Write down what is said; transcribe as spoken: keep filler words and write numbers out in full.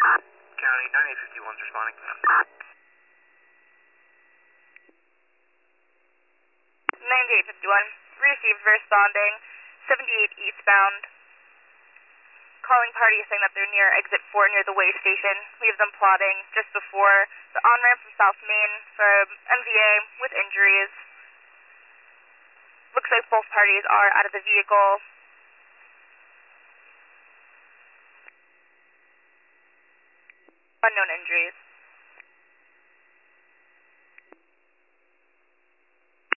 County, ninety-eight fifty-one's responding. ninety-eight fifty-one, received, responding, seventy-eight eastbound. Calling party saying that they're near exit four near the way station. We have them plotting just before the on-ramp from South Main from M V A with injuries. Looks like both parties are out of the vehicle. Unknown injuries.